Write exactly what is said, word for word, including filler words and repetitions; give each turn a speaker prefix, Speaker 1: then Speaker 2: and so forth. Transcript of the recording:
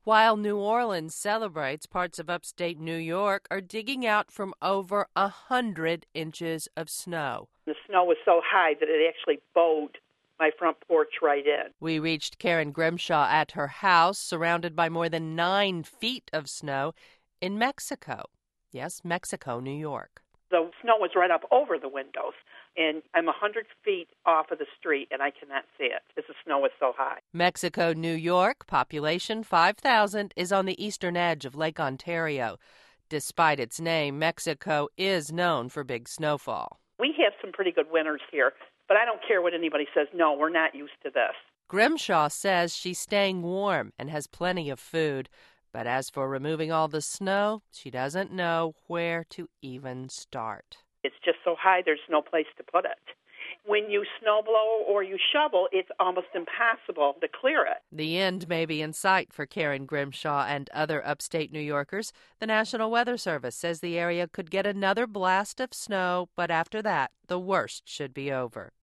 Speaker 1: While New Orleans celebrates, parts of upstate New York are digging out from over a hundred inches of snow.
Speaker 2: The snow was so high that it actually bowed my front porch right in.
Speaker 1: We reached Karen Grimshaw at her house, surrounded by more than nine feet of snow in Mexico. Yes, Mexico, New York.
Speaker 2: The snow was right up over the windows, and I'm one hundred feet off of the street, and I cannot see it because the snow was so high.
Speaker 1: Mexico, New York, population five thousand, is on the eastern edge of Lake Ontario. Despite its name, Mexico is known for big snowfall.
Speaker 2: We have some pretty good winters here, but I don't care what anybody says. No, we're not used to this.
Speaker 1: Grimshaw says she's staying warm and has plenty of food. But as for removing all the snow, she doesn't know where to even start.
Speaker 2: It's just so high, there's no place to put it. When you snowblow or you shovel, it's almost impossible to clear it.
Speaker 1: The end may be in sight for Karen Grimshaw and other upstate New Yorkers. The National Weather Service says the area could get another blast of snow, but after that, the worst should be over.